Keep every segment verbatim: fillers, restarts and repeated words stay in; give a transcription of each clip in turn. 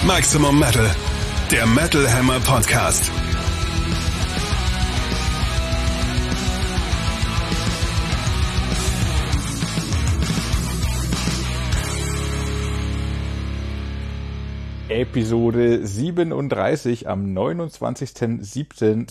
Maximum Metal, der Metal Hammer Podcast. Episode siebenunddreißig am neunundzwanzigsten siebten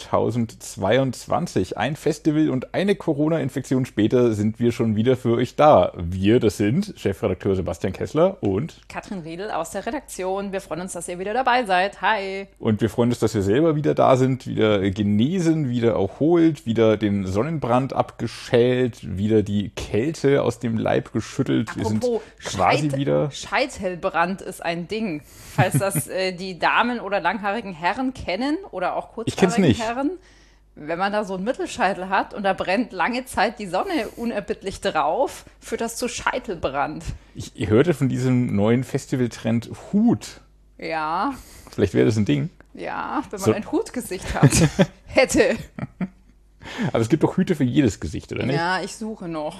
zweitausendzweiundzwanzig. Ein Festival und eine Corona-Infektion später sind wir schon wieder für euch da. Wir, das sind Chefredakteur Sebastian Kessler und Katrin Riedel aus der Redaktion. Wir freuen uns, dass ihr wieder dabei seid. Hi! Und wir freuen uns, dass wir selber wieder da sind, wieder genesen, wieder erholt, wieder den Sonnenbrand abgeschält, wieder die Kälte aus dem Leib geschüttelt. Apropos, wir sind quasi Scheit- wieder... Scheitelbrand ist ein Ding. Falls das äh, die Damen oder langhaarigen Herren kennen oder auch Ich kenn's kurzhaarigen nicht. Herren, wenn man da so einen Mittelscheitel hat und da brennt lange Zeit die Sonne unerbittlich drauf, führt das zu Scheitelbrand. Ich hörte von diesem neuen Festivaltrend Hut. Ja, Vielleicht wäre das ein Ding. ja, wenn man So. ein Hutgesicht hat, hätte. Aber es gibt doch Hüte für jedes Gesicht, oder nicht? Ja, ich suche noch.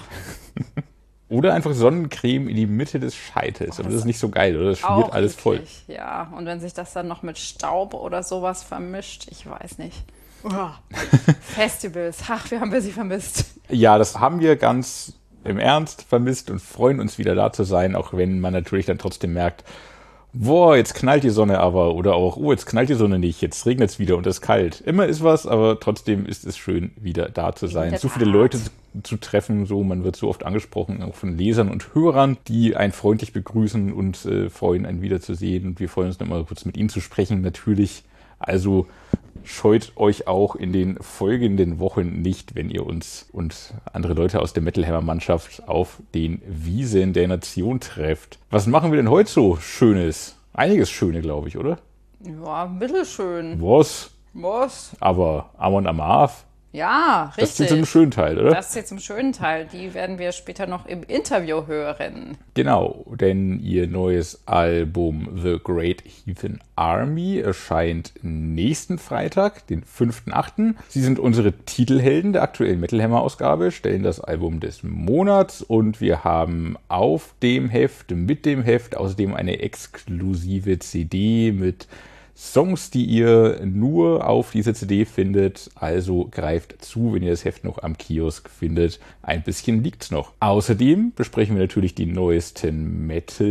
Oder einfach Sonnencreme in die Mitte des Scheitels. Aber das ist nicht so geil, oder? Das schmiert Auch alles voll. eklig, ja. Und wenn sich das dann noch mit Staub oder sowas vermischt, ich weiß nicht. Uah. Festivals, ach, wie haben wir sie vermisst. Ja, das haben wir ganz im Ernst vermisst und freuen uns wieder da zu sein, auch wenn man natürlich dann trotzdem merkt, boah, jetzt knallt die Sonne aber. Oder auch, oh, jetzt knallt die Sonne nicht, jetzt regnet es wieder und es ist kalt. Immer ist was, aber trotzdem ist es schön, wieder da zu sein. der So viele Tat. Leute zu, zu treffen, so, man wird so oft angesprochen, auch von Lesern und Hörern, die einen freundlich begrüßen und äh, freuen, einen wiederzusehen. Und wir freuen uns noch mal kurz mit ihnen zu sprechen, natürlich. Also scheut euch auch in den folgenden Wochen nicht, wenn ihr uns und andere Leute aus der Metal Hammer Mannschaft auf den Wiesen der Nation trefft. Was machen wir denn heute so Schönes? Einiges Schöne, glaube ich, oder? Ja, mittelschön. Was? Was? Aber Amon Amarth, Ja, das ist jetzt richtig. im schönen Teil, oder? Das ist jetzt im schönen Teil. Die werden wir später noch im Interview hören. Genau, denn ihr neues Album The Great Heathen Army erscheint nächsten Freitag, den fünften achten Sie sind unsere Titelhelden der aktuellen Metal Hammer Ausgabe, stellen das Album des Monats und wir haben auf dem Heft, mit dem Heft, außerdem eine exklusive C D mit Songs, die ihr nur auf dieser C D findet. Also greift zu, wenn ihr das Heft noch am Kiosk findet. Ein bisschen liegt's noch. Außerdem besprechen wir natürlich die neuesten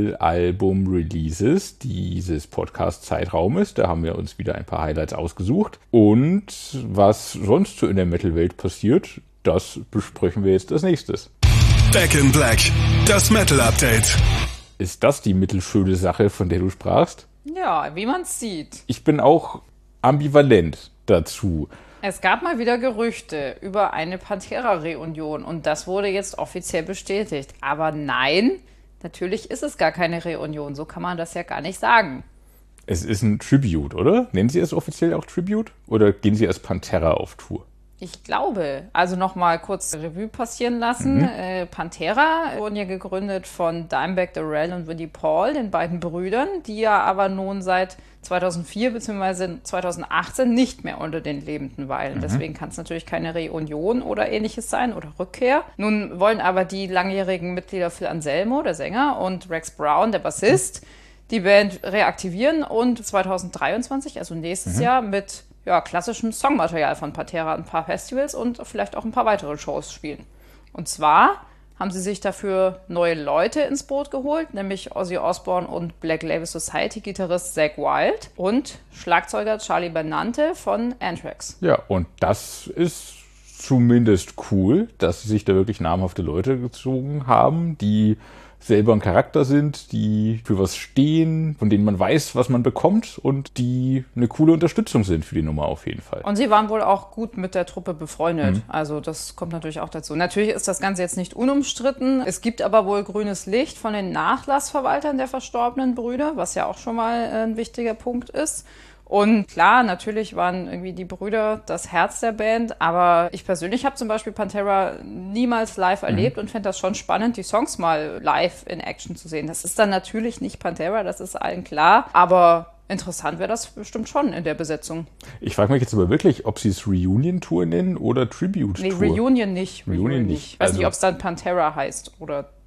Metal-Album-Releases dieses Podcast-Zeitraumes. Da haben wir uns wieder ein paar Highlights ausgesucht. Und was sonst so in der Metal-Welt passiert, das besprechen wir jetzt als nächstes. Back in Black, das Metal Update. Ist das die mittelschöne Sache, von der du sprachst? Ja, wie man es sieht. Ich bin auch ambivalent dazu. Es gab mal wieder Gerüchte über eine Pantera-Reunion und das wurde jetzt offiziell bestätigt. Aber nein, natürlich ist es gar keine Reunion. So kann man das ja gar nicht sagen. Es ist ein Tribute, oder? Nennen Sie es offiziell auch Tribute? Oder gehen Sie als Pantera auf Tour? Ich glaube, also nochmal kurz Revue passieren lassen. Mhm. Äh, Pantera wurden ja gegründet von Dimebag Darrell und Vinnie Paul, den beiden Brüdern, die ja aber nun seit zweitausendvier bzw. zweitausendachtzehn nicht mehr unter den Lebenden weilen. Mhm. Deswegen kann es natürlich keine Reunion oder ähnliches sein oder Rückkehr. Nun wollen aber die langjährigen Mitglieder Phil Anselmo, der Sänger, und Rex Brown, der Bassist, mhm. die Band reaktivieren und zweitausenddreiundzwanzig, also nächstes mhm. Jahr, mit ja, klassischem Songmaterial von Pantera ein paar Festivals und vielleicht auch ein paar weitere Shows spielen. Und zwar haben sie sich dafür neue Leute ins Boot geholt, nämlich Ozzy Osbourne und Black Label Society-Gitarrist Zakk Wylde und Schlagzeuger Charlie Benante von Anthrax. Ja, und das ist zumindest cool, dass sie sich da wirklich namhafte Leute gezogen haben, die selber ein Charakter sind, die für was stehen, von denen man weiß, was man bekommt und die eine coole Unterstützung sind für die Nummer auf jeden Fall. Und sie waren wohl auch gut mit der Truppe befreundet. Mhm. Also das kommt natürlich auch dazu. Natürlich ist das Ganze jetzt nicht unumstritten. Es gibt aber wohl grünes Licht von den Nachlassverwaltern der verstorbenen Brüder, was ja auch schon mal ein wichtiger Punkt ist. Und klar, natürlich waren irgendwie die Brüder das Herz der Band, aber ich persönlich habe zum Beispiel Pantera niemals live erlebt mhm. und fände das schon spannend, die Songs mal live in Action zu sehen. Das ist dann natürlich nicht Pantera, das ist allen klar, aber interessant wäre das bestimmt schon in der Besetzung. Ich frage mich jetzt aber wirklich, ob sie es Reunion-Tour nennen oder Tribute-Tour. Nee, Reunion nicht. Reunion, Reunion nicht. Ich weiß also, nicht, ob es dann Pantera heißt oder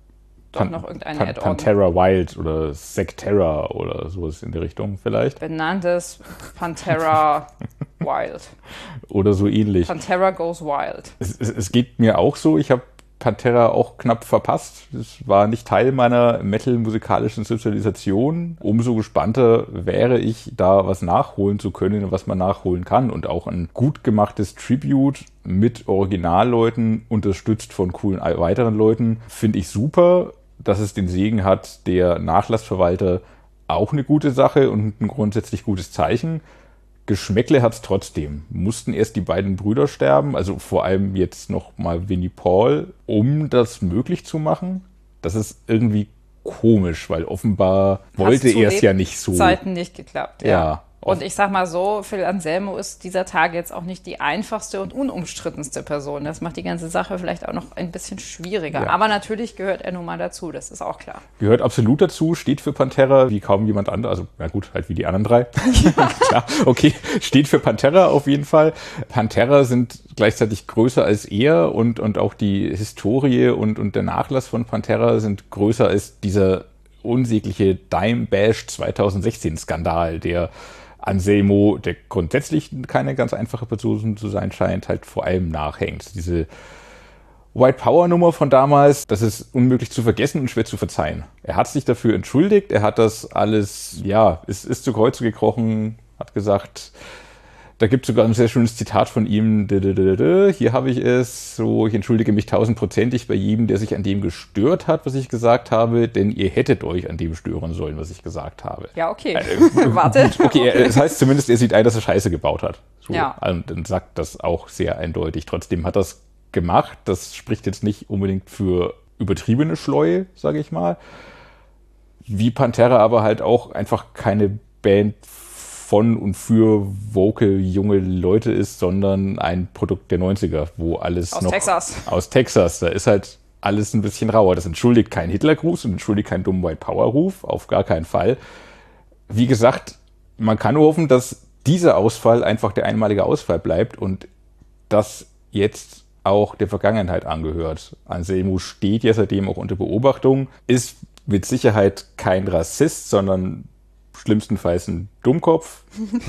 doch Pan- noch irgendein Pan- Add-on. Pantera Wild oder Secterra oder sowas in die Richtung vielleicht. Benanntes Pantera Wild. Oder so ähnlich. Pantera goes wild. Es, es, es geht mir auch so, ich habe Pantera auch knapp verpasst. Das war nicht Teil meiner metal-musikalischen Sozialisation. Umso gespannter wäre ich, da was nachholen zu können, was man nachholen kann. Und auch ein gut gemachtes Tribute mit Originalleuten, unterstützt von coolen weiteren Leuten, finde ich super. Dass es den Segen hat, der Nachlassverwalter, auch eine gute Sache und ein grundsätzlich gutes Zeichen. Geschmäckle hat es trotzdem. Mussten erst die beiden Brüder sterben, also vor allem jetzt noch mal Vinnie Paul, um das möglich zu machen. Das ist irgendwie komisch, weil offenbar wollte er es ja nicht so. Zeiten nicht geklappt, ja. ja. Und ich sag mal so, Phil Anselmo ist dieser Tage jetzt auch nicht die einfachste und unumstrittenste Person. Das macht die ganze Sache vielleicht auch noch ein bisschen schwieriger. Ja. Aber natürlich gehört er nun mal dazu, das ist auch klar. Gehört absolut dazu, steht für Pantera wie kaum jemand anderes. Also, na gut, halt wie die anderen drei. Ja. Klar, okay, steht für Pantera auf jeden Fall. Pantera sind gleichzeitig größer als er und, und auch die Historie und, und der Nachlass von Pantera sind größer als dieser unsägliche Dime Bash zwanzig sechzehn Skandal, der Anselmo, der grundsätzlich keine ganz einfache Person zu sein scheint, halt vor allem nachhängt. Diese White Power Nummer von damals, das ist unmöglich zu vergessen und schwer zu verzeihen. Er hat sich dafür entschuldigt, er hat das alles, ja, ist, ist zu Kreuze gekrochen, hat gesagt, da gibt es sogar ein sehr schönes Zitat von ihm, hier habe ich es, so, ich entschuldige mich tausendprozentig bei jedem, der sich an dem gestört hat, was ich gesagt habe, denn ihr hättet euch an dem stören sollen, was ich gesagt habe. Ja, okay. Äh, Warte. Gut, okay, okay. Das heißt zumindest, er sieht ein, dass er Scheiße gebaut hat. So, ja. Und dann sagt das auch sehr eindeutig. Trotzdem hat er es gemacht. Das spricht jetzt nicht unbedingt für übertriebene Schleue, sage ich mal. Wie Pantera aber halt auch einfach keine Band von und für vocal junge Leute ist, sondern ein Produkt der neunziger, wo alles aus noch... Texas. Aus Texas. Da ist halt alles ein bisschen rauer. Das entschuldigt keinen Hitlergruß und entschuldigt keinen dummen White Power Ruf. Auf gar keinen Fall. Wie gesagt, man kann nur hoffen, dass dieser Ausfall einfach der einmalige Ausfall bleibt und das jetzt auch der Vergangenheit angehört. Anselmo steht ja seitdem auch unter Beobachtung, ist mit Sicherheit kein Rassist, sondern schlimmstenfalls ein Dummkopf.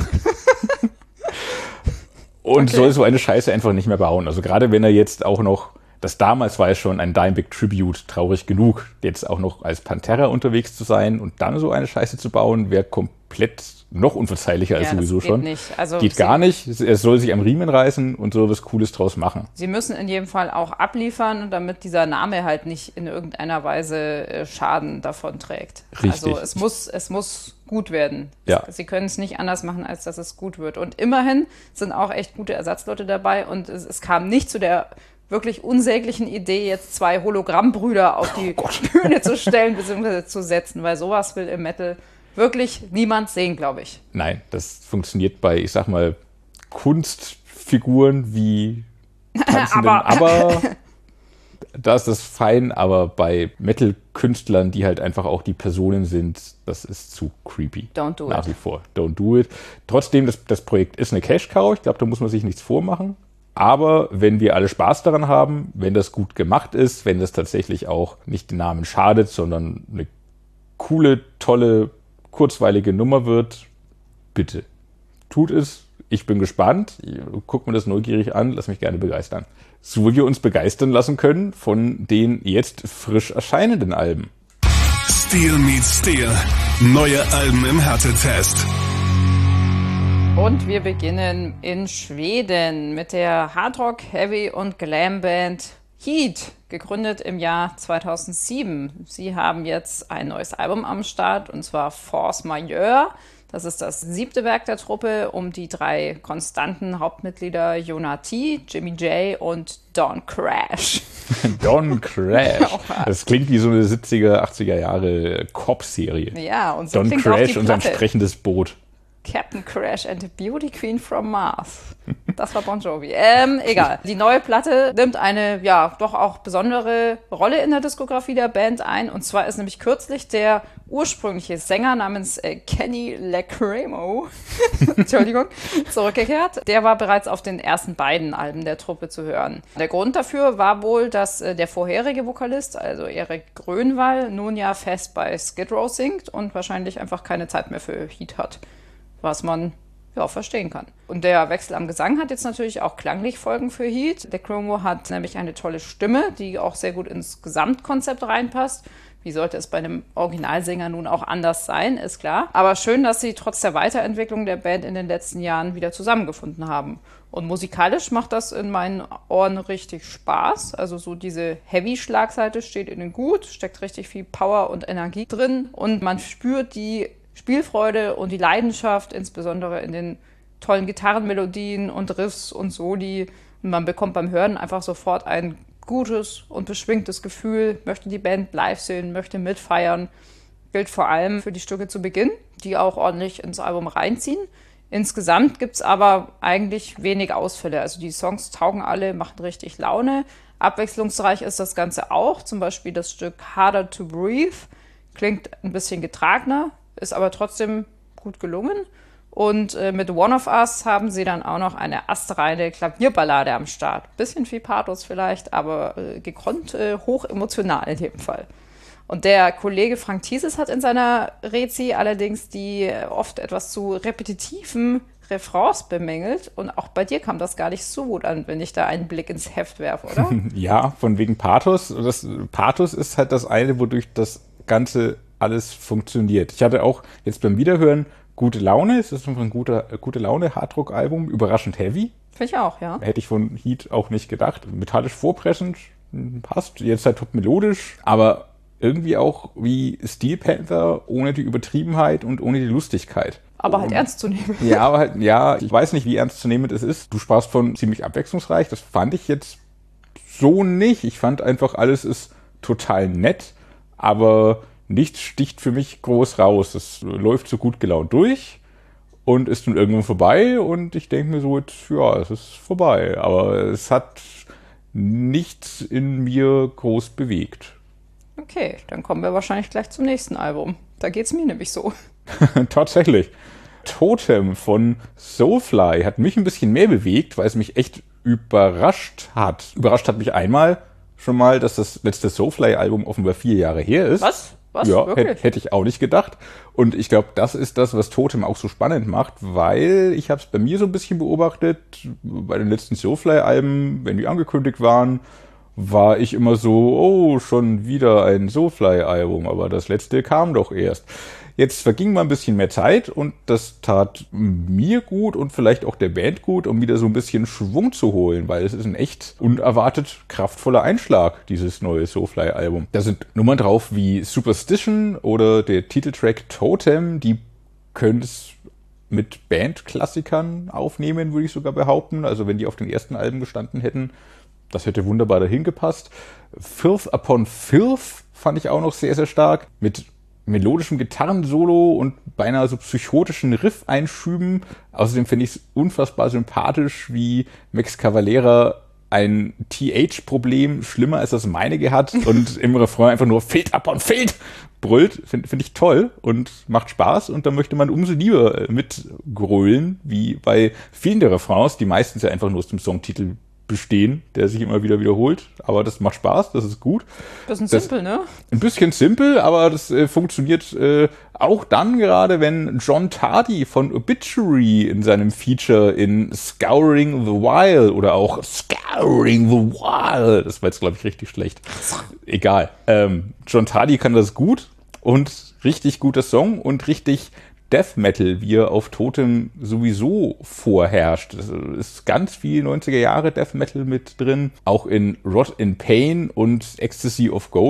Und okay. soll so eine Scheiße einfach nicht mehr bauen. Also gerade wenn er jetzt auch noch, das damals war es schon ein Dimebag Tribute, traurig genug, jetzt auch noch als Pantera unterwegs zu sein und dann so eine Scheiße zu bauen, wäre komplett noch unverzeihlicher als ja, sowieso das geht schon. Nicht. Also geht sie, gar nicht. Er soll sich am Riemen reißen und so was Cooles draus machen. Sie müssen in jedem Fall auch abliefern, damit dieser Name halt nicht in irgendeiner Weise Schaden davon trägt. Richtig. Also es muss, es muss gut werden. Ja. Sie können es nicht anders machen, als dass es gut wird. Und immerhin sind auch echt gute Ersatzleute dabei und es, es kam nicht zu der wirklich unsäglichen Idee, jetzt zwei Hologrammbrüder auf die oh Bühne zu stellen bzw. zu setzen, weil sowas will im Metal wirklich niemand sehen, glaube ich. Nein, das funktioniert bei, ich sag mal, Kunstfiguren wie tanzenden, aber, aber da ist das fein, aber bei Metal-Künstlern, die halt einfach auch die Personen sind, das ist zu creepy. Don't do Nach it. wie vor. Don't do it. Trotzdem, das, das Projekt ist eine Cash-Cow. Ich glaube, da muss man sich nichts vormachen. Aber wenn wir alle Spaß daran haben, wenn das gut gemacht ist, wenn das tatsächlich auch nicht den Namen schadet, sondern eine coole, tolle, kurzweilige Nummer wird, bitte. Tut es. Ich bin gespannt. Guck mir das neugierig an. Lass mich gerne begeistern. So wie wir uns begeistern lassen können von den jetzt frisch erscheinenden Alben. Steel meets Steel. Neue Alben im Härtetest. Und wir beginnen in Schweden mit der Hardrock, Heavy und Glam Band Heat, gegründet im Jahr zweitausendsieben. Sie haben jetzt ein neues Album am Start, und zwar Force Majeure. Das ist das siebte Werk der Truppe um die drei konstanten Hauptmitglieder Jonah T., Jimmy J. und Don Crash. Don Crash. Das klingt wie so eine siebziger, achtziger Jahre Cop-Serie. Ja, und so Don klingt auch Crash die und sein Platte. sprechendes Boot. Captain Crash and the Beauty Queen from Mars. Das war Bon Jovi. Ähm, egal. Die neue Platte nimmt eine, ja, doch auch besondere Rolle in der Diskografie der Band ein. Und zwar ist nämlich kürzlich der ursprüngliche Sänger namens äh, Kenny Lacremo, Entschuldigung, zurückgekehrt. Der war bereits auf den ersten beiden Alben der Truppe zu hören. Der Grund dafür war wohl, dass äh, der vorherige Vokalist, also Erik Grönwall, nun ja fest bei Skid Row singt und wahrscheinlich einfach keine Zeit mehr für Heat hat. Was man ja verstehen kann. Und der Wechsel am Gesang hat jetzt natürlich auch klanglich Folgen für Heat. Der Lacremo hat nämlich eine tolle Stimme, die auch sehr gut ins Gesamtkonzept reinpasst. Wie sollte es bei einem Originalsänger nun auch anders sein, ist klar. Aber schön, dass sie trotz der Weiterentwicklung der Band in den letzten Jahren wieder zusammengefunden haben. Und musikalisch macht das in meinen Ohren richtig Spaß. Also so diese Heavy-Schlagseite steht ihnen gut, steckt richtig viel Power und Energie drin. Und man spürt die Spielfreude und die Leidenschaft, insbesondere in den tollen Gitarrenmelodien und Riffs und Soli. Und man bekommt beim Hören einfach sofort ein gutes und beschwingtes Gefühl, möchte die Band live sehen, möchte mitfeiern. Gilt vor allem für die Stücke zu Beginn, die auch ordentlich ins Album reinziehen. Insgesamt gibt es aber eigentlich wenig Ausfälle. Also die Songs taugen alle, machen richtig Laune. Abwechslungsreich ist das Ganze auch. Zum Beispiel das Stück Harder to Breathe. Klingt ein bisschen getragener, ist aber trotzdem gut gelungen. Und äh, mit One of Us haben sie dann auch noch eine astreine Klavierballade am Start. Bisschen viel Pathos vielleicht, aber äh, gekonnt äh, hoch emotional in dem Fall. Und der Kollege Frank Thieses hat in seiner Rezi allerdings die äh, oft etwas zu repetitiven Refrains bemängelt. Und auch bei dir kam das gar nicht so gut an, wenn ich da einen Blick ins Heft werfe, oder? Ja, von wegen Pathos. Das Pathos ist halt das eine, wodurch das Ganze alles funktioniert. Ich hatte auch jetzt beim Wiederhören gute Laune. Es ist ein guter, gute Laune-Hardrock-Album. Überraschend heavy. Finde ich auch, ja. Hätte ich von Heat auch nicht gedacht. Metallisch vorpressend, passt. Jetzt halt top melodisch, aber irgendwie auch wie Steel Panther, ohne die Übertriebenheit und ohne die Lustigkeit. Aber halt ernst zu nehmen. Ja, aber halt, ja, ich weiß nicht, wie ernst zu nehmen es ist. Du sprachst von ziemlich abwechslungsreich. Das fand ich jetzt so nicht. Ich fand einfach, alles ist total nett, aber nichts sticht für mich groß raus. Das läuft so gut gelaunt durch und ist nun irgendwann vorbei und ich denke mir so, jetzt, ja, es ist vorbei. Aber es hat nichts in mir groß bewegt. Okay, dann kommen wir wahrscheinlich gleich zum nächsten Album. Da geht's mir nämlich so. Tatsächlich. Totem von Soulfly hat mich ein bisschen mehr bewegt, weil es mich echt überrascht hat. Überrascht hat mich einmal schon mal, dass das letzte Soulfly-Album offenbar vier Jahre her ist. Was? Was? Ja, Wirklich? hätte, hätte ich auch nicht gedacht. Und ich glaube, das ist das, was Totem auch so spannend macht, weil ich habe es bei mir so ein bisschen beobachtet, bei den letzten Soulfly-Alben, wenn die angekündigt waren, war ich immer so, oh, schon wieder ein Soulfly-Album, aber das letzte kam doch erst. Jetzt verging mal ein bisschen mehr Zeit und das tat mir gut und vielleicht auch der Band gut, um wieder so ein bisschen Schwung zu holen, weil es ist ein echt unerwartet kraftvoller Einschlag, dieses neue Soulfly-Album. Da sind Nummern drauf wie Superstition oder der Titeltrack Totem, die können es mit Bandklassikern aufnehmen, würde ich sogar behaupten. Also wenn die auf den ersten Alben gestanden hätten, das hätte wunderbar dahin gepasst. Filth Upon Filth fand ich auch noch sehr, sehr stark. Mit melodischem Gitarrensolo und beinahe so psychotischen Riff-Einschüben. Außerdem finde ich es unfassbar sympathisch, wie Max Cavalera ein T H-Problem schlimmer als das meinige hat und im Refrain einfach nur Filth upon Filth brüllt. Finde find ich toll und macht Spaß und da möchte man umso lieber mitgrölen, wie bei vielen der Refrains, die meistens ja einfach nur aus dem Songtitel bestehen, der sich immer wieder wiederholt. Aber das macht Spaß, das ist gut. Bisschen das, simpel, ne? Ein bisschen simpel, aber das äh, funktioniert äh, auch dann gerade, wenn John Tardy von Obituary in seinem Feature in Scouring the Wild oder auch Scouring the Wild, das war jetzt, glaube ich, richtig schlecht. Egal. Ähm, John Tardy kann das gut und richtig guter Song und richtig Death Metal, wie er auf Totem sowieso vorherrscht. Es ist ganz viel neunziger Jahre Death Metal mit drin. Auch in Rot in Pain und Ecstasy of Gold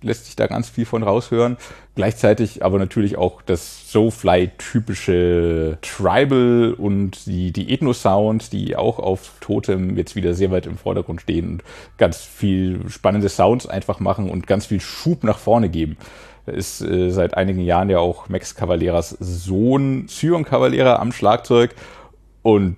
lässt sich da ganz viel von raushören. Gleichzeitig aber natürlich auch das Soulfly-typische Tribal und die, die Ethno-Sounds, die auch auf Totem jetzt wieder sehr weit im Vordergrund stehen und ganz viel spannende Sounds einfach machen und ganz viel Schub nach vorne geben. Da ist äh, seit einigen Jahren ja auch Max Cavaleras Sohn Sion Cavalera am Schlagzeug und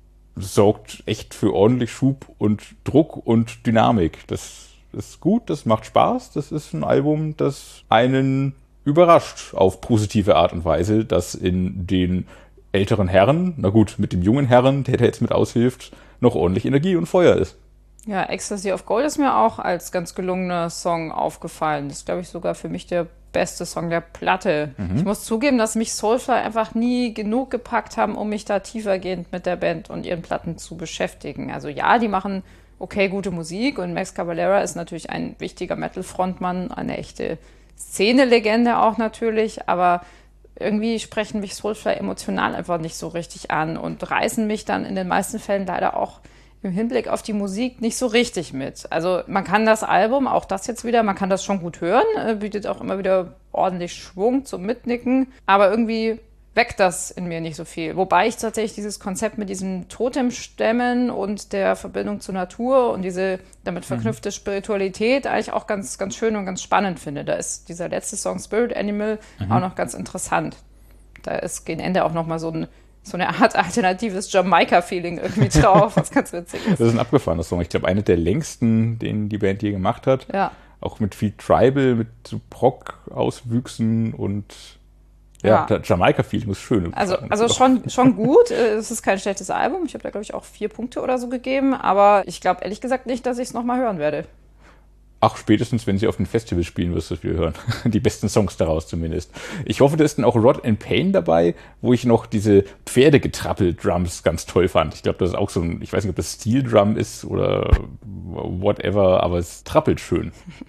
sorgt echt für ordentlich Schub und Druck und Dynamik. Das ist gut, das macht Spaß. Das ist ein Album, das einen überrascht auf positive Art und Weise, dass in den älteren Herren, na gut, mit dem jungen Herren, der da jetzt mit aushilft, noch ordentlich Energie und Feuer ist. Ja, Ecstasy of Gold ist mir auch als ganz gelungener Song aufgefallen. Das ist, glaube ich, sogar für mich der beste Song der Platte. Mhm. Ich muss zugeben, dass mich Soulfly einfach nie genug gepackt haben, um mich da tiefergehend mit der Band und ihren Platten zu beschäftigen. Also ja, die machen okay gute Musik und Max Cavalera ist natürlich ein wichtiger Metal-Frontmann, eine echte Szene-Legende auch natürlich, aber irgendwie sprechen mich Soulfly emotional einfach nicht so richtig an und reißen mich dann in den meisten Fällen leider auch im Hinblick auf die Musik nicht so richtig mit. Also man kann das Album, auch das jetzt wieder, man kann das schon gut hören, äh, bietet auch immer wieder ordentlich Schwung zum Mitnicken, aber irgendwie weckt das in mir nicht so viel. Wobei ich tatsächlich dieses Konzept mit diesen Totemstämmen und der Verbindung zur Natur und diese damit verknüpfte Spiritualität eigentlich auch ganz, ganz schön und ganz spannend finde. Da ist dieser letzte Song Spirit Animal mhm. auch noch ganz interessant. Da ist gegen Ende auch noch mal so ein so eine Art alternatives Jamaika-Feeling irgendwie drauf, was ganz witzig ist. Das ist ein abgefahrener Song. Ich glaube, einer der längsten, den die Band je gemacht hat. Ja. Auch mit viel Tribal, mit so Prog-Auswüchsen und ja, ja. Jamaika-Feeling ist schön. Also, also schon, schon gut. Es ist kein schlechtes Album. Ich habe da, glaube ich, auch vier Punkte oder so gegeben. Aber ich glaube ehrlich gesagt nicht, dass ich es nochmal hören werde. Ach, spätestens, wenn sie auf dem Festival spielen, wirst du es wieder hören. Die besten Songs daraus zumindest. Ich hoffe, da ist dann auch Rod and Pain dabei, wo ich noch diese Pferdegetrappel-Drums ganz toll fand. Ich glaube, das ist auch so ein, ich weiß nicht, ob das Steel-Drum ist oder whatever, aber es trappelt schön.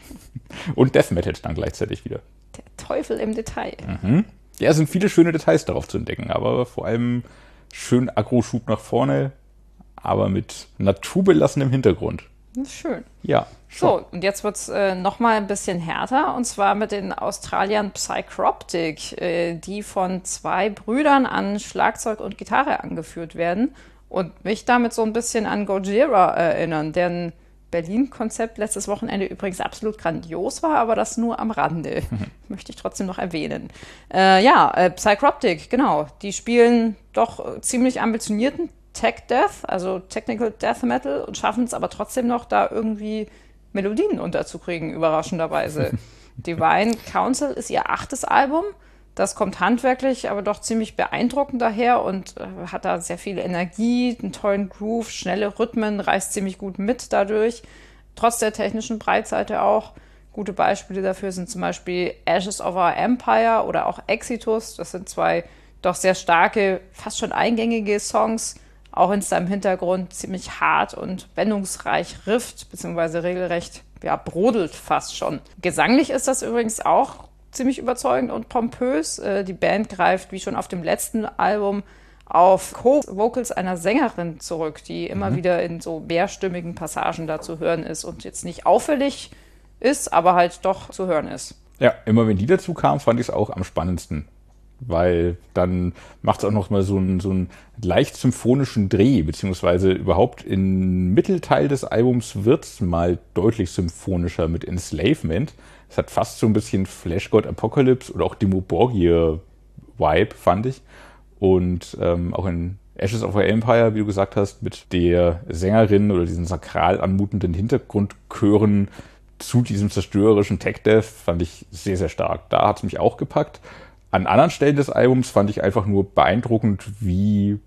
Und Death Metal dann gleichzeitig wieder. Der Teufel im Detail. Mhm. Ja, es sind viele schöne Details darauf zu entdecken, aber vor allem schön Agro-Schub nach vorne, aber mit naturbelassenem Hintergrund. Das ist schön. Ja. Schon. So, und jetzt wird es äh, nochmal ein bisschen härter, und zwar mit den Australiern Psychroptic, äh, die von zwei Brüdern an Schlagzeug und Gitarre angeführt werden und mich damit so ein bisschen an Gojira erinnern, deren Berlin-Konzept letztes Wochenende übrigens absolut grandios war, aber das nur am Rande. Mhm. Möchte ich trotzdem noch erwähnen. Äh, ja, äh, Psychroptic, genau. Die spielen doch ziemlich ambitionierten Tech Death, also Technical Death Metal, und schaffen es aber trotzdem noch, da irgendwie Melodien unterzukriegen, überraschenderweise. Divine Council ist ihr achtes Album. Das kommt handwerklich, aber doch ziemlich beeindruckend daher und äh, hat da sehr viel Energie, einen tollen Groove, schnelle Rhythmen, reißt ziemlich gut mit dadurch. Trotz der technischen Breitseite auch. Gute Beispiele dafür sind zum Beispiel Ashes of Our Empire oder auch Exitus. Das sind zwei doch sehr starke, fast schon eingängige Songs, auch wenn es da im Hintergrund ziemlich hart und wendungsreich rifft, beziehungsweise regelrecht ja, brodelt fast schon. Gesanglich ist das übrigens auch ziemlich überzeugend und pompös. Die Band greift, wie schon auf dem letzten Album, auf Co-Vocals einer Sängerin zurück, die immer mhm. wieder in so mehrstimmigen Passagen da zu hören ist und jetzt nicht auffällig ist, aber halt doch zu hören ist. Ja, immer wenn die dazu kam, fand ich es auch am spannendsten. Weil dann macht es auch noch mal so einen, so einen leicht symphonischen Dreh, beziehungsweise überhaupt im Mittelteil des Albums wird es mal deutlich symphonischer mit Enslavement. Es hat fast so ein bisschen Flash God Apocalypse oder auch Dimmu Borgir-Vibe, fand ich. Und ähm, auch in Ashes of Our Empire, wie du gesagt hast, mit der Sängerin oder diesen sakral anmutenden Hintergrundchören zu diesem zerstörerischen Tech-Death fand ich sehr, sehr stark. Da hat es mich auch gepackt. An anderen Stellen des Albums fand ich einfach nur beeindruckend, wie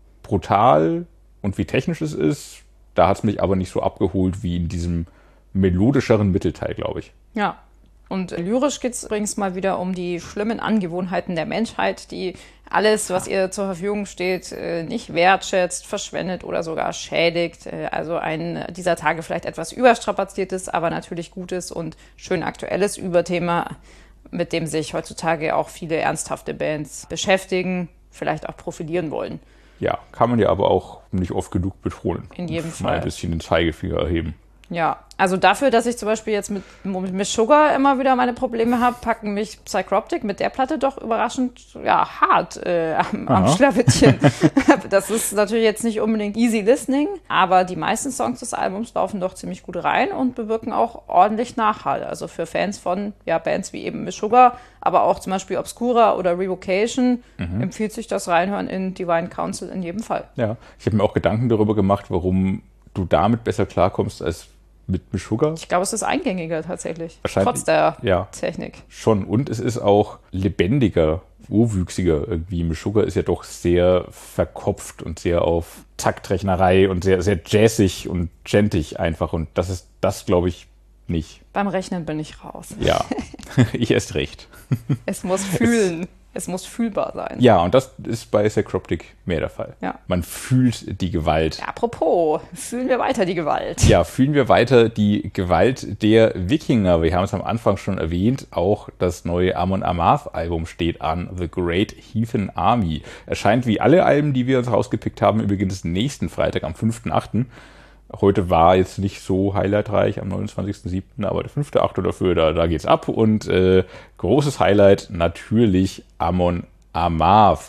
brutal und wie technisch es ist. Da hat es mich aber nicht so abgeholt wie in diesem melodischeren Mittelteil, glaube ich. Ja, und lyrisch geht es übrigens mal wieder um die schlimmen Angewohnheiten der Menschheit, die alles, was ihr zur Verfügung steht, nicht wertschätzt, verschwendet oder sogar schädigt. Also ein dieser Tage vielleicht etwas überstrapaziertes, aber natürlich gutes und schön aktuelles Überthema, mit dem sich heutzutage auch viele ernsthafte Bands beschäftigen, vielleicht auch profilieren wollen. Ja, kann man ja aber auch nicht oft genug betonen. In jedem und Fall. Mal ein bisschen den Zeigefinger erheben. Ja, also dafür, dass ich zum Beispiel jetzt mit, mit Sugar immer wieder meine Probleme habe, packen mich Psychroptic mit der Platte doch überraschend ja, hart äh, am, am Schlawittchen. Das ist natürlich jetzt nicht unbedingt easy listening, aber die meisten Songs des Albums laufen doch ziemlich gut rein und bewirken auch ordentlich Nachhall. Also für Fans von ja, Bands wie eben Miss Sugar, aber auch zum Beispiel Obscura oder Revocation mhm. empfiehlt sich das Reinhören in Divine Council in jedem Fall. Ja, ich habe mir auch Gedanken darüber gemacht, warum du damit besser klarkommst als mit Miss Sugar. Ich glaube, es ist eingängiger tatsächlich, Wahrscheinlich, trotz der ja, Technik. Schon, und es ist auch lebendiger, urwüchsiger irgendwie. Miss Sugar ist ja doch sehr verkopft und sehr auf Taktrechnerei und sehr, sehr jazzig und gentig einfach. Und das ist das, glaube ich, nicht. Beim Rechnen bin ich raus. Ja, ich erst recht. Es muss fühlen. Es Es muss fühlbar sein. Ja, und das ist bei Psychroptic mehr der Fall. Ja. Man fühlt die Gewalt. Ja, apropos, fühlen wir weiter die Gewalt. Ja, fühlen wir weiter die Gewalt der Wikinger. Wir haben es am Anfang schon erwähnt, auch das neue Amon Amarth-Album steht an, The Great Heathen Army. Erscheint wie alle Alben, die wir uns rausgepickt haben, übrigens nächsten Freitag am fünften achten Heute war jetzt nicht so highlightreich am neunundzwanzigsten siebten aber der fünfte achte dafür, da, da geht's ab. Und äh, großes Highlight natürlich Amon Amarth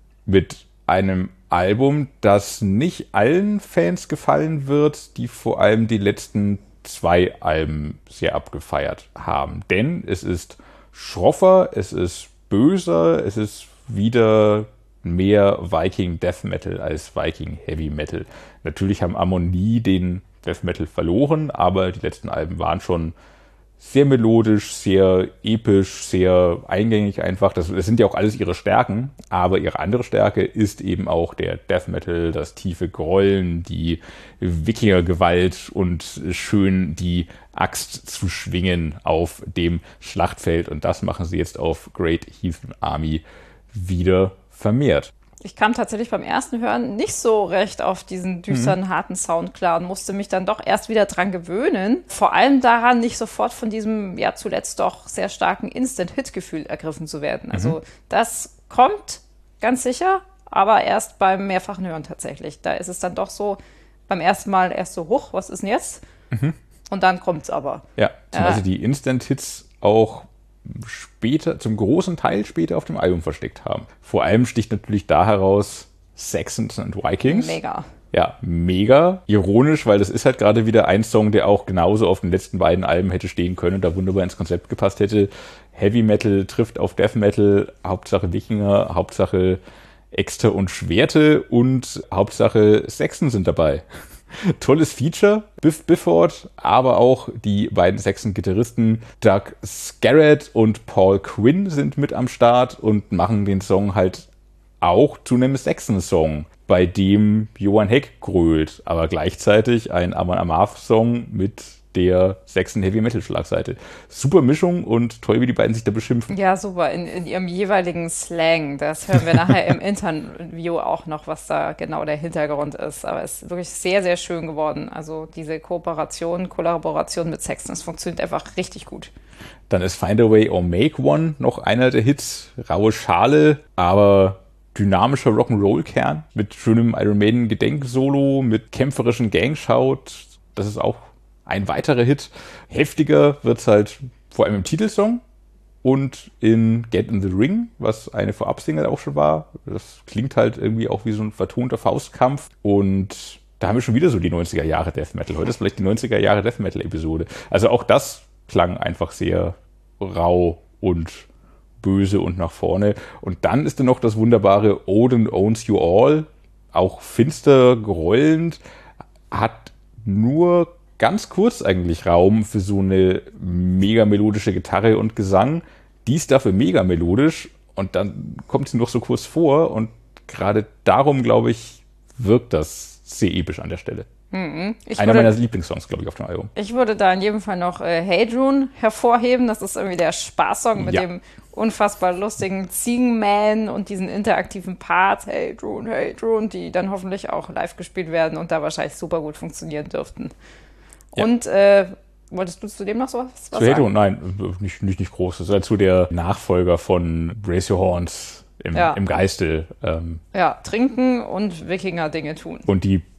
mit einem Album, das nicht allen Fans gefallen wird, die vor allem die letzten zwei Alben sehr abgefeiert haben. Denn es ist schroffer, es ist böser, es ist wieder mehr Viking Death Metal als Viking Heavy Metal. Natürlich haben Amon nie den Death Metal verloren, aber die letzten Alben waren schon sehr melodisch, sehr episch, sehr eingängig einfach. Das, das sind ja auch alles ihre Stärken, aber ihre andere Stärke ist eben auch der Death Metal, das tiefe Grollen, die Wikingergewalt und schön die Axt zu schwingen auf dem Schlachtfeld. Und das machen sie jetzt auf Great Heathen Army wieder vermehrt. Ich kam tatsächlich beim ersten Hören nicht so recht auf diesen düsteren, mhm. harten Sound klar und musste mich dann doch erst wieder dran gewöhnen. Vor allem daran, nicht sofort von diesem ja zuletzt doch sehr starken Instant-Hit-Gefühl ergriffen zu werden. Also mhm. das kommt ganz sicher, aber erst beim mehrfachen Hören tatsächlich. Da ist es dann doch so, beim ersten Mal erst so, huch, was ist denn jetzt? Mhm. Und dann kommt es aber. Ja, zumal sie die Instant-Hits auch später, zum großen Teil später auf dem Album versteckt haben. Vor allem sticht natürlich da heraus Saxons and Vikings. Mega. Ja, mega. Ironisch, weil das ist halt gerade wieder ein Song, der auch genauso auf den letzten beiden Alben hätte stehen können und da wunderbar ins Konzept gepasst hätte. Heavy Metal trifft auf Death Metal, Hauptsache Wikinger, Hauptsache Äxte und Schwerte und Hauptsache Saxon sind dabei. Tolles Feature, Biff Bifford, aber auch die beiden Saxon-Gitarristen Doug Scarrett und Paul Quinn sind mit am Start und machen den Song halt auch zu einem Saxon-Song, bei dem Johann Heck grölt, aber gleichzeitig ein Amon Amarth-Song mit der Saxon Heavy Metal Schlagseite. Super Mischung und toll, wie die beiden sich da beschimpfen. Ja, super, in, in ihrem jeweiligen Slang. Das hören wir nachher im Interview auch noch, was da genau der Hintergrund ist. Aber es ist wirklich sehr, sehr schön geworden. Also diese Kooperation, Kollaboration mit Saxon, das funktioniert einfach richtig gut. Dann ist Find a Way or Make One noch einer der Hits. Raue Schale, aber dynamischer Rock'n'Roll-Kern mit schönem Iron Maiden-Gedenksolo, mit kämpferischen Gangshout. Das ist auch ein weiterer Hit. Heftiger wird es halt vor allem im Titelsong und in Get in the Ring, was eine Vorabsingle auch schon war. Das klingt halt irgendwie auch wie so ein vertonter Faustkampf. Und da haben wir schon wieder so die neunziger Jahre Death Metal. Heute ist vielleicht die neunziger Jahre Death Metal Episode. Also auch das klang einfach sehr rau und böse und nach vorne. Und dann ist da noch das wunderbare Odin Owns You All. Auch finster, grollend, hat nur ganz kurz eigentlich Raum für so eine mega melodische Gitarre und Gesang. Die ist dafür mega melodisch und dann kommt sie noch so kurz vor und gerade darum, glaube ich, wirkt das sehr episch an der Stelle. Mhm. Einer würde, meiner Lieblingssongs, glaube ich, auf dem Album. Ich würde da in jedem Fall noch äh, Hadron hervorheben. Das ist irgendwie der Spaßsong mit ja. dem unfassbar lustigen Ziegenman und diesen interaktiven Parts, Hadron, Hadron, die dann hoffentlich auch live gespielt werden und da wahrscheinlich super gut funktionieren dürften. Ja. Und äh, wolltest du zu dem noch so was, was zu Hadron? Nein, nicht, nicht, nicht groß. Das ist halt so der Nachfolger von Raise Your Horns im, ja. im Geiste. Ähm, ja, trinken und Wikinger-Dinge tun. Und die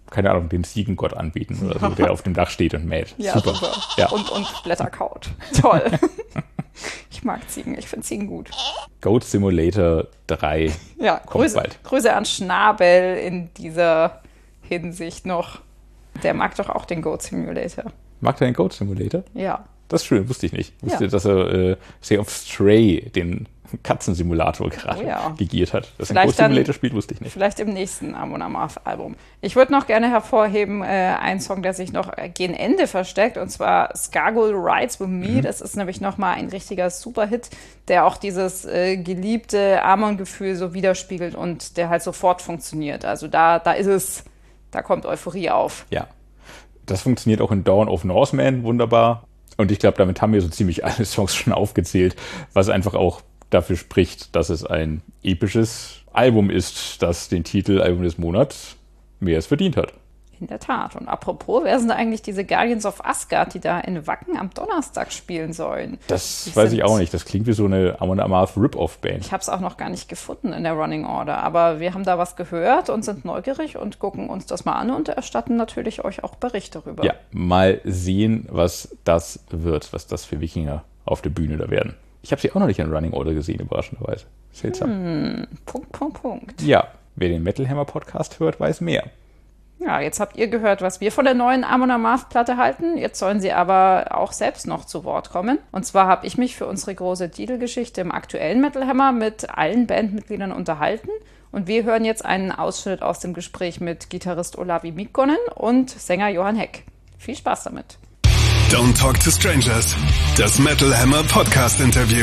keine Ahnung, den Ziegengott anbieten oder so, der auf dem Dach steht und mäht. Ja, super. super. Ja. Und, und Blätter kaut. Toll. Ich mag Ziegen, ich finde Ziegen gut. Goat Simulator drei ja, kommt Grüße, bald. Grüße an Schnabel in dieser Hinsicht noch. Der mag doch auch den Goat Simulator. Mag der den Goat Simulator? Ja. Das ist schön, wusste ich nicht. Ich wusste, Ja. dass er äh, sehr auf Stray, den Katzensimulator, gerade Oh ja. gegiert hat. Dass er Vielleicht ein Goat Simulator spielt, wusste ich nicht. Vielleicht im nächsten Amon Amarth-Album. Ich würde noch gerne hervorheben, äh, einen Song, der sich noch äh, gegen Ende versteckt, und zwar Scargul Rides With Me. Mhm. Das ist nämlich nochmal ein richtiger Superhit, der auch dieses äh, geliebte Amon-Gefühl so widerspiegelt und der halt sofort funktioniert. Also da, da ist es, da kommt Euphorie auf. Ja. Das funktioniert auch in Dawn of Norseman wunderbar. Und ich glaube, damit haben wir so ziemlich alle Songs schon aufgezählt, was einfach auch dafür spricht, dass es ein episches Album ist, das den Titel Album des Monats mehr als verdient hat. In der Tat. Und apropos, wer sind da eigentlich diese Guardians of Asgard, die da in Wacken am Donnerstag spielen sollen? Das die weiß ich auch nicht. Das klingt wie so eine Amon Amarth Rip-Off-Band. Ich habe es auch noch gar nicht gefunden in der Running Order, aber wir haben da was gehört und sind neugierig und gucken uns das mal an und erstatten natürlich euch auch Berichte darüber. Ja, mal sehen, was das wird, was das für Wikinger auf der Bühne da werden. Ich habe sie auch noch nicht in Running Order gesehen, überraschenderweise. Seltsam. Hm, Punkt, Punkt, Punkt. Ja, wer den Metal Hammer Podcast hört, weiß mehr. Ja, jetzt habt ihr gehört, was wir von der neuen Amon Amarth-Platte halten. Jetzt sollen sie aber auch selbst noch zu Wort kommen. Und zwar habe ich mich für unsere große Titelgeschichte im aktuellen Metal Hammer mit allen Bandmitgliedern unterhalten. Und wir hören jetzt einen Ausschnitt aus dem Gespräch mit Gitarrist Olavi Mikkonen und Sänger Johann Heck. Viel Spaß damit. Don't Talk to Strangers, das Metal Hammer Podcast Interview.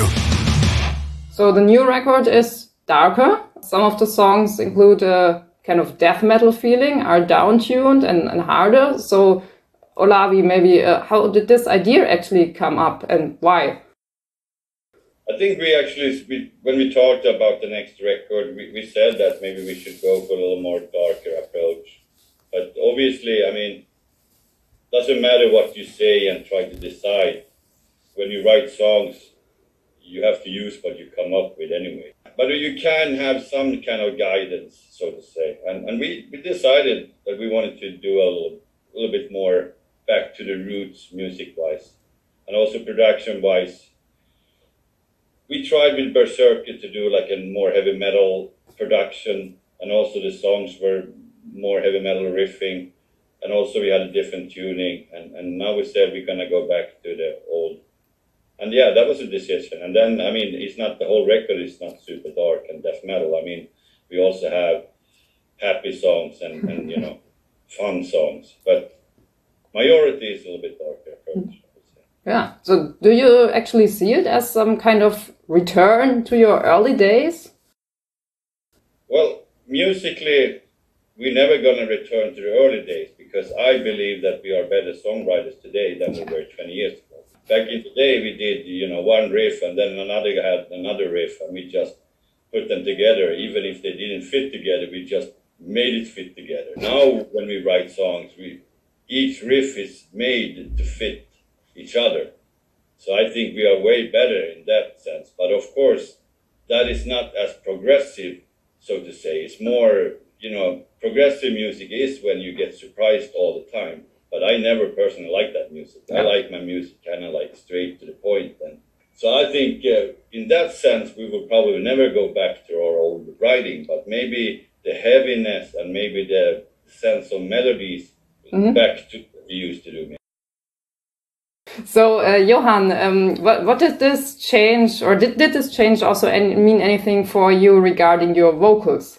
So the new record is darker. Some of the songs include a kind of death metal feeling, are down-tuned and, and harder. So, Olavi, maybe uh, how did this idea actually come up and why? I think we actually, we, when we talked about the next record, we, we said that maybe we should go for a little more darker approach. But obviously, I mean, doesn't matter what you say and try to decide. When you write songs, you have to use what you come up with anyway. But you can have some kind of guidance, so to say. And, and we, we decided that we wanted to do a little, a little bit more back to the roots music-wise. And also production-wise. We tried with Berserker to do like a more heavy metal production. And also the songs were more heavy metal riffing. And also we had a different tuning. And, and now we said we're going to go back to the old. And yeah, that was a decision. And then, I mean, it's not, the whole record is not super dark and death metal. I mean, we also have happy songs and, and you know, fun songs. But majority is a little bit darker approach, I would say. Yeah. So do you actually see it as some kind of return to your early days? Well, musically, we're never going to return to the early days because I believe that we are better songwriters today than we were twenty years ago. Back in the day, we did, you know, one riff and then another had another riff and we just put them together. Even if they didn't fit together, we just made it fit together. Now, when we write songs, we each riff is made to fit each other. So I think we are way better in that sense. But of course, that is not as progressive, so to say. It's more, you know, progressive music is when you get surprised all the time. But I never personally like that music. I like my music kind of like straight to the point. And so I think uh, in that sense, we will probably never go back to our old writing, but maybe the heaviness and maybe the sense of melodies mm-hmm. back to what we used to do. So, uh, Johan, um, what, what did this change, or did, did this change also any, mean anything for you regarding your vocals?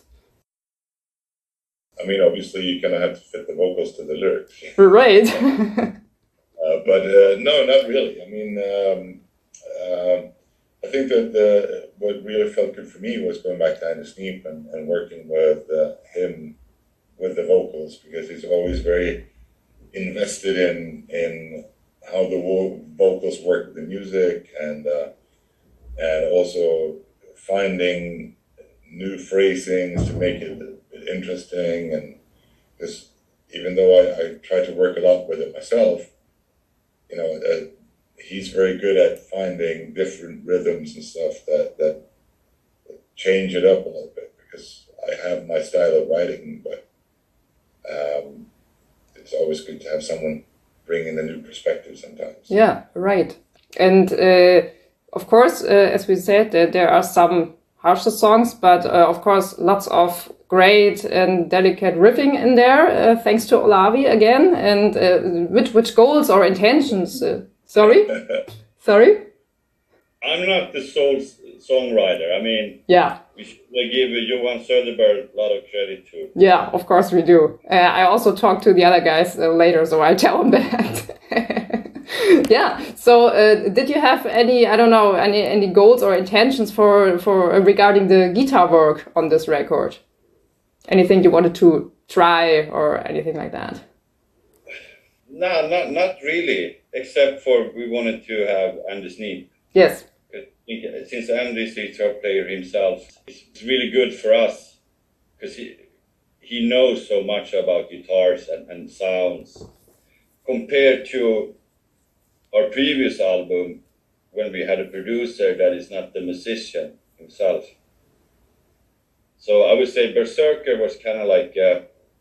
I mean, obviously, you kind of have to fit the vocals to the lyrics. Right. uh, but uh, no, not really. I mean, um, uh, I think that the, what really felt good for me was going back to Anders Sneap and, and working with uh, him with the vocals, because he's always very invested in in how the vo- vocals work with the music, and uh, and also finding new phrasings to make it interesting. And because even though I, I try to work a lot with it myself, you know, uh, he's very good at finding different rhythms and stuff that, that change it up a little bit, because I have my style of writing, but um, it's always good to have someone bring in a new perspective sometimes. Yeah, right. And uh, of course, uh, as we said, uh, there are some harsher songs, but uh, of course, lots of great and delicate riffing in there, uh, thanks to Olavi again. And uh, which which goals or intentions? Uh, sorry, sorry. I'm not the sole songwriter. I mean, yeah, we should give Johan Söderberg a lot of credit too. Yeah, of course we do. Uh, I also talked to the other guys uh, later, so I tell them that. Yeah. So, uh, did you have any, I don't know, any any goals or intentions for for uh, regarding the guitar work on this record? Anything you wanted to try or anything like that? No, not not really. Except for we wanted to have Anders Neep. Yes. Since Anders is a guitar player himself, it's really good for us because he he knows so much about guitars and, and sounds compared to our previous album when we had a producer that is not the musician himself. So I would say Berserker was kind of like uh,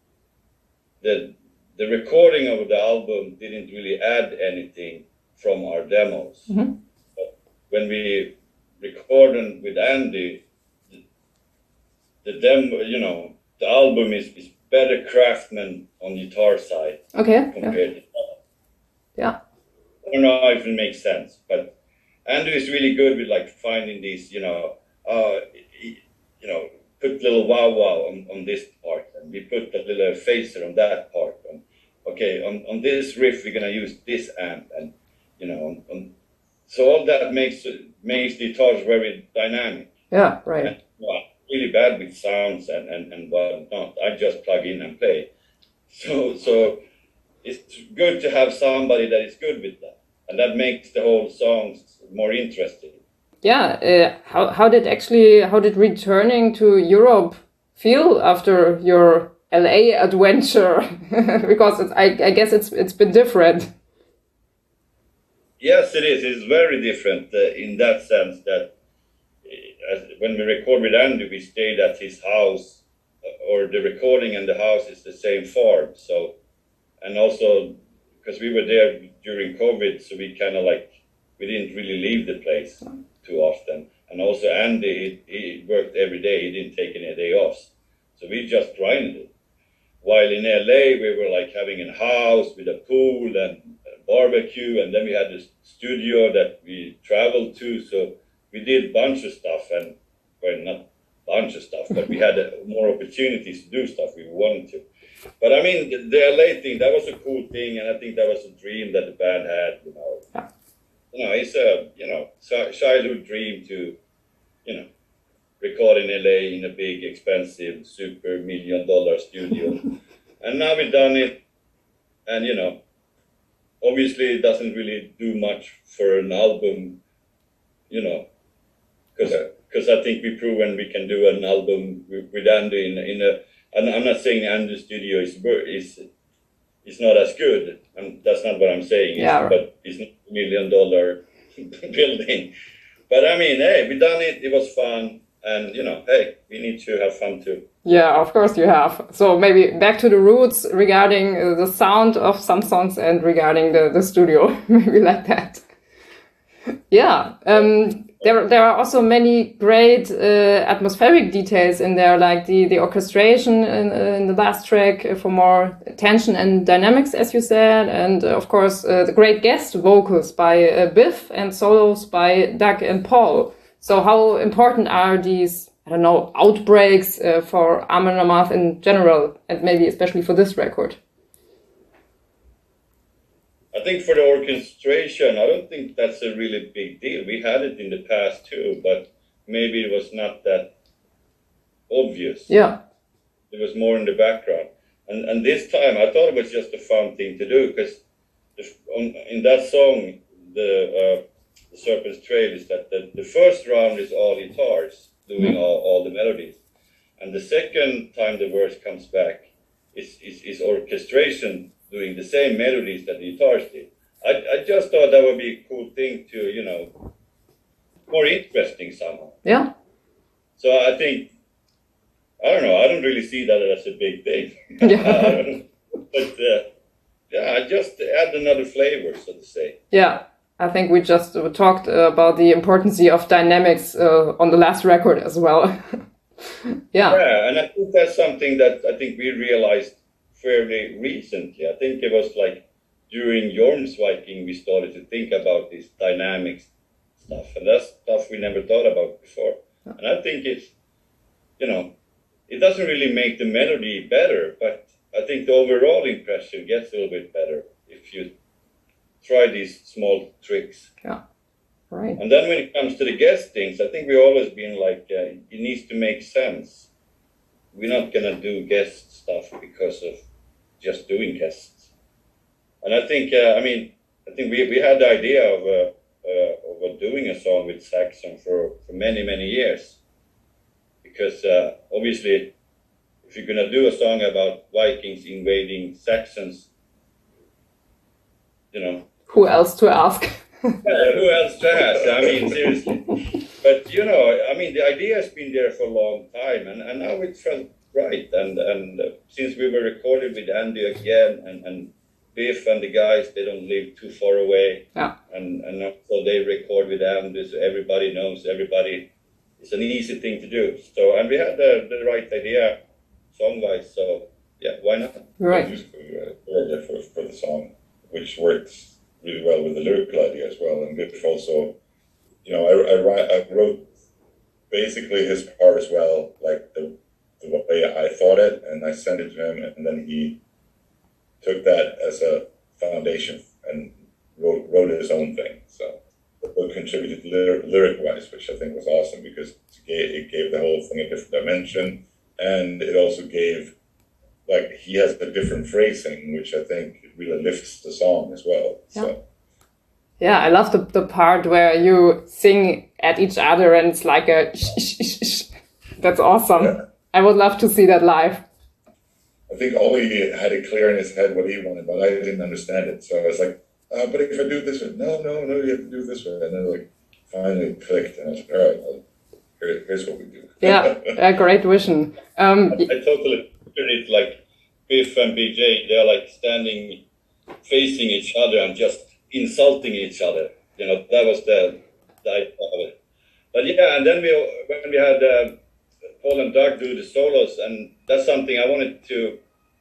the the recording of the album didn't really add anything from our demos. Mm-hmm. But when we recorded with Andy, the, the demo, you know, the album is, is better craftsman on guitar side. Okay. Compared yeah. to that. Yeah. I don't know if it makes sense, but Andrew is really good with like finding these, you know, uh, he, you know, put little wow wow on, on this part, and we put a little phaser on that part. And okay, on, on this riff we're gonna use this amp, and you know, on, on, so all that makes makes the guitars very dynamic. Yeah, right. And, well, really bad with sounds and and and whatnot. I just plug in and play. So so. It's good to have somebody that is good with that, and that makes the whole songs more interesting. Yeah, uh, how how did actually how did returning to Europe feel after your L A adventure? Because it's, I I guess it's it's been different. Yes, it is. It's very different uh, in that sense that uh, as, when we record with Andy, we stayed at his house, uh, or the recording and the house is the same farm, so. And also, because we were there during COVID, so we kind of like, we didn't really leave the place too often. And also Andy, he, he worked every day, he didn't take any day off. So we just grinded it. While in L A, we were like having a house with a pool and a barbecue, and then we had this studio that we traveled to. So we did a bunch of stuff, and, well, not a bunch of stuff, but we had uh, more opportunities to do stuff we wanted to. But I mean, the, the L A thing, that was a cool thing, and I think that was a dream that the band had, you know. Yeah. You know, it's a, you know, childhood dream to, you know, record in L A in a big, expensive, super million dollar studio. And now we've done it, and, you know, obviously it doesn't really do much for an album, you know, because because I think we've proven we can do an album with, with Andy in, in a, and I'm not saying Andy's studio is is is not as good, and that's not what I'm saying. Yeah, right. But it's not a million dollar building. But I mean, hey, we done it. It was fun, and you know, hey, we need to have fun too. Yeah, of course you have. So maybe back to the roots regarding uh, the sound of some songs and regarding the the studio, maybe like that. Yeah. Um, There, there are also many great uh, atmospheric details in there, like the, the orchestration in, uh, in the last track for more tension and dynamics, as you said, and uh, of course uh, the great guest vocals by uh, Biff and solos by Doug and Paul. So how important are these, I don't know, outbreaks uh, for Amon Amarth in general, and maybe especially for this record? I think for the orchestration, I don't think that's a really big deal. We had it in the past too, but maybe it was not that obvious. Yeah. It was more in the background. And and this time, I thought it was just a fun thing to do, because in that song, the, uh, the Serpent's Trail, is that the, the first round is all guitars doing mm-hmm. all, all the melodies. And the second time the verse comes back is, is, is orchestration doing the same melodies that the guitars did. I, I just thought that would be a cool thing to, you know, more interesting somehow. Yeah. So I think, I don't know, I don't really see that as a big thing. Yeah. But uh, yeah, just add another flavor, so to say. Yeah, I think we just uh, talked uh, about the importance of dynamics uh, on the last record as well. yeah. Yeah, and I think that's something that I think we realized fairly recently. I think it was like during Jormsviking we started to think about this dynamics stuff, and that's stuff we never thought about before. And I think it's, you know, it doesn't really make the melody better, but I think the overall impression gets a little bit better if you try these small tricks. Yeah, right. And then when it comes to the guestings, I think we've always been like, uh, it needs to make sense. We're not going to do guest stuff because of just doing guests. And I think, uh, I mean, I think we, we had the idea of, uh, uh, of doing a song with Saxon for, for many, many years. Because uh, obviously, if you're going to do a song about Vikings invading Saxons, you know. Who else to ask? uh, who else to ask? I mean, seriously. But, you know, I mean, the idea has been there for a long time, and, and now it felt right. And, and uh, since we were recorded with Andy again, and, and Biff and the guys, they don't live too far away. Yeah. And, and so they record with Andy, so everybody knows everybody. It's an easy thing to do. So, and we had the, the right idea song-wise, so yeah, why not? Right. Musical uh, for, for the song, which works really well with the lyrical idea as well. And Biff also, you know, I, I, write, I wrote basically his part as well, like the, the way I thought it, and I sent it to him, and then he took that as a foundation and wrote, wrote his own thing. So the book contributed lyric, lyric-wise, which I think was awesome because it gave, it gave the whole thing a different dimension, and it also gave, like, he has a different phrasing, which I think really lifts the song as well. Yeah. So. Yeah, I love the, the part where you sing at each other and it's like a shh, shh, shh, shh. That's awesome. Yeah. I would love to see that live. I think Ollie had it clear in his head what he wanted, but I didn't understand it. So I was like, uh, but if I do it this way, no, no, no, you have to do it this way. And then like finally it clicked, and I was like, all right, well, here, here's what we do. Yeah, a great vision. Um, I, I totally picture it like Biff and B J, they're like standing facing each other and just insulting each other. You know, that was the, the idea of it. But yeah, and then we when we had uh, Paul and Doug do the solos, and that's something I wanted to.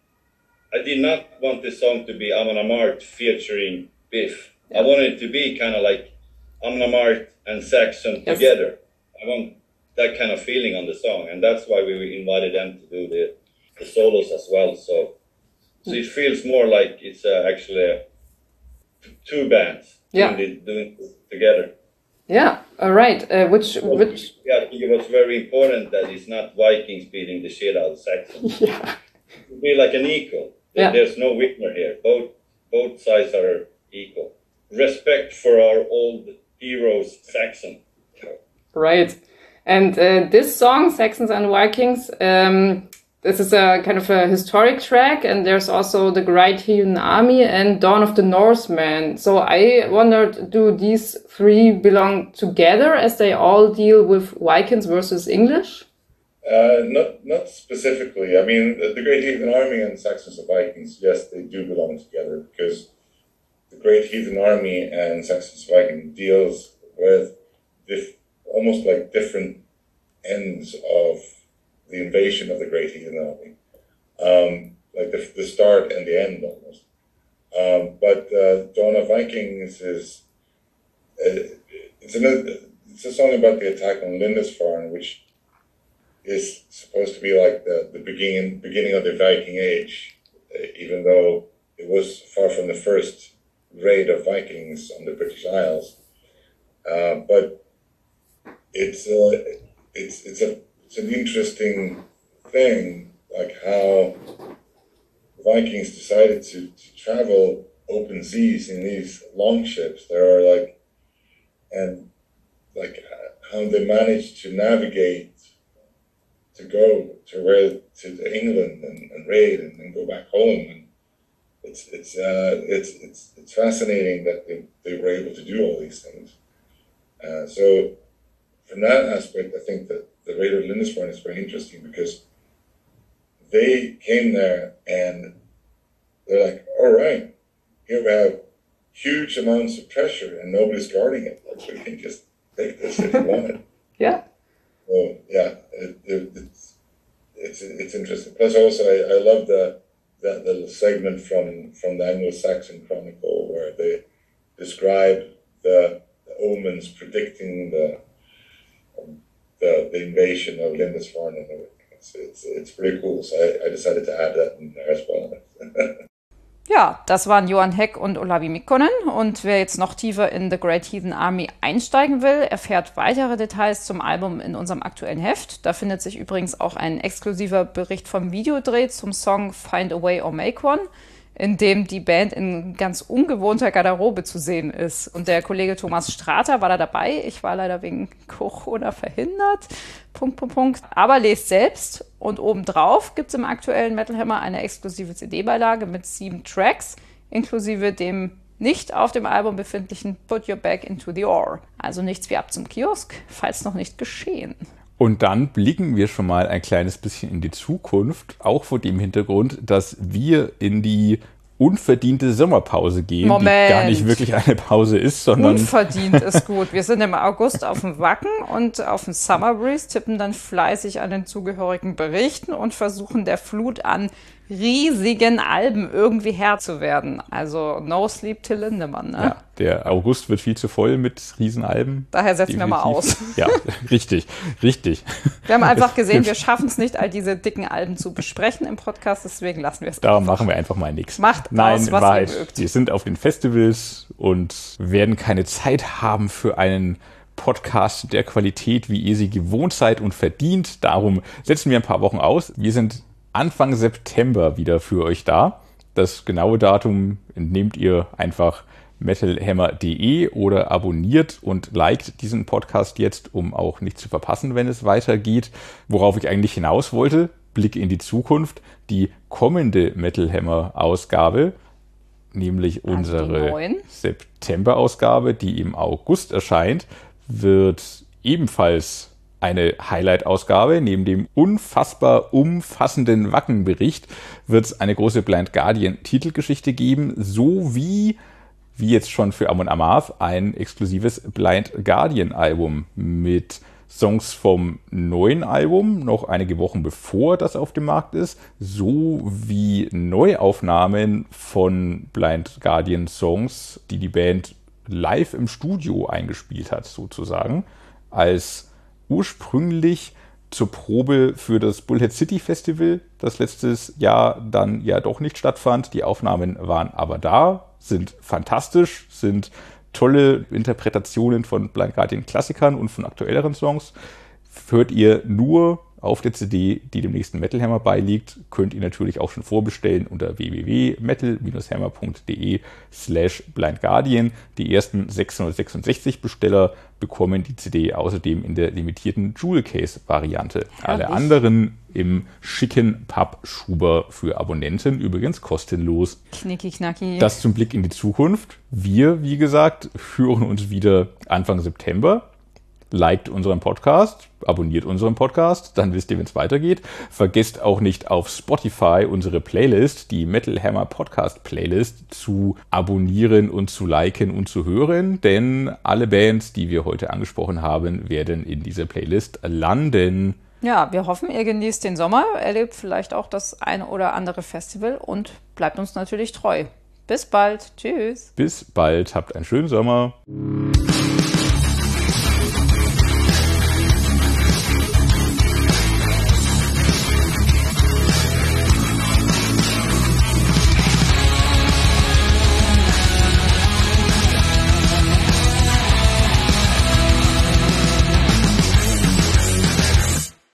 I did not want this song to be Amon Amarth featuring Biff. Yeah. I wanted it to be kind of like Amon Amarth and Saxon yes. together. I want that kind of feeling on the song, and that's why we invited them to do the, the solos as well. So, so it feels more like it's uh, actually uh, two bands yeah. doing, it, doing it together. Yeah, all right. Uh, which, which? Yeah, I think it was very important that it's not Vikings beating the shit out of Saxons. Yeah. It would be like an equal. Yeah. There's no winner here. Both both sides are equal. Respect for our old heroes, Saxon. Right. And uh, this song, Saxons and Vikings, um, this is a kind of a historic track, and there's also the Great Heathen Army and Dawn of the Norsemen. So I wondered, do these three belong together as they all deal with Vikings versus English? Uh, not not specifically. I mean, the, the Great Heathen Army and Saxons and Vikings, yes, they do belong together, because the Great Heathen Army and Saxons and Vikings deals with dif- almost like different ends of the invasion of the Great Heathen Army, um, like the, the start and the end almost. Um, but uh, Dawn of Vikings is uh, it's another, it's a song about the attack on Lindisfarne, which is supposed to be like the, the beginning beginning of the Viking Age, uh, even though it was far from the first raid of Vikings on the British Isles. Uh, but it's uh, it's it's a it's an interesting thing, like how Vikings decided to, to travel open seas in these long ships. There are like and like how they managed to navigate to go to where to England and, and raid and, and go back home, and it's it's uh, it's it's it's fascinating that they, they were able to do all these things. Uh, so from that aspect, I think that the raid of Lindisfarne is very interesting, because they came there and they're like, all right, here we have huge amounts of pressure and nobody's guarding it. Like, we can just take this if you want it. Yeah. So yeah, it, it, it's it's it's interesting. Plus, also I, I love the that little segment from from the Anglo-Saxon Chronicle where they describe the, the omens predicting the um, the, the invasion of Lindisfarne and everything. It's it's it's pretty cool. So I, I decided to add that in there as well. Ja, das waren Johan Heck und Olavi Mikkonen. Und wer jetzt noch tiefer in The Great Heathen Army einsteigen will, erfährt weitere Details zum Album in unserem aktuellen Heft. Da findet sich übrigens auch ein exklusiver Bericht vom Videodreh zum Song Find a Way or Make One, in dem die Band in ganz ungewohnter Garderobe zu sehen ist. Und der Kollege Thomas Strater war da dabei. Ich war leider wegen Corona verhindert. Punkt, Punkt, Punkt. Aber lest selbst. Und obendrauf gibt es im aktuellen Metal Hammer eine exklusive C D-Beilage mit sieben Tracks, inklusive dem nicht auf dem Album befindlichen Put Your Back into the Ore. Also nichts wie ab zum Kiosk, falls noch nicht geschehen. Und dann blicken wir schon mal ein kleines bisschen in die Zukunft, auch vor dem Hintergrund, dass wir in die unverdiente Sommerpause gehen, Moment. die gar nicht wirklich eine Pause ist, sondern... Unverdient ist gut. Wir sind im August auf dem Wacken und auf dem Summer Breeze, tippen dann fleißig an den zugehörigen Berichten und versuchen der Flut an riesigen Alben irgendwie Herr zu werden. Also no sleep till Lindemann, ne? Ja, der August wird viel zu voll mit Riesenalben. Daher setzen Definitiv. wir mal aus. Ja, richtig, richtig. Wir haben einfach gesehen, wir schaffen es nicht, all diese dicken Alben zu besprechen im Podcast, deswegen lassen wir es. Da machen wir einfach mal nichts. Macht Nein, aus, in was Wahrheit, ihr mögt. wir sind auf den Festivals und werden keine Zeit haben für einen Podcast der Qualität, wie ihr sie gewohnt seid und verdient. Darum setzen wir ein paar Wochen aus. Wir sind Anfang September wieder für euch da. Das genaue Datum entnehmt ihr einfach metalhammer punkt de oder abonniert und liked diesen Podcast jetzt, um auch nichts zu verpassen, wenn es weitergeht. Worauf ich eigentlich hinaus wollte, Blick in die Zukunft, die kommende Metal Hammer Ausgabe, nämlich unsere neun. September-Ausgabe, die im August erscheint, wird ebenfalls eine Highlight-Ausgabe. Neben dem unfassbar umfassenden Wacken-Bericht wird es eine große Blind Guardian-Titelgeschichte geben, sowie, wie jetzt schon für Amon Amarth, ein exklusives Blind Guardian-Album mit Songs vom neuen Album, noch einige Wochen bevor das auf dem Markt ist, sowie Neuaufnahmen von Blind Guardian-Songs, die die Band live im Studio eingespielt hat, sozusagen, als ursprünglich zur Probe für das Bullhead City Festival, das letztes Jahr dann ja doch nicht stattfand. Die Aufnahmen waren aber da, sind fantastisch, sind tolle Interpretationen von Blind Guardian Klassikern und von aktuelleren Songs. Hört ihr nur auf der C D, die dem nächsten Metal Hammer beiliegt, könnt ihr natürlich auch schon vorbestellen unter w w w punkt metal hammer punkt de slash blind guardian. Die ersten sechshundertsechsundsechzig Besteller bekommen die C D außerdem in der limitierten Jewel Case Variante. Alle anderen im schicken Pappschuber für Abonnenten, übrigens kostenlos. Knicki knacki. Das zum Blick in die Zukunft. Wir, wie gesagt, hören uns wieder Anfang September. Liked unseren Podcast, abonniert unseren Podcast, dann wisst ihr, wenn es weitergeht. Vergesst auch nicht auf Spotify unsere Playlist, die Metal Hammer Podcast Playlist, zu abonnieren und zu liken und zu hören, denn alle Bands, die wir heute angesprochen haben, werden in dieser Playlist landen. Ja, wir hoffen, ihr genießt den Sommer, erlebt vielleicht auch das eine oder andere Festival und bleibt uns natürlich treu. Bis bald. Tschüss. Bis bald. Habt einen schönen Sommer.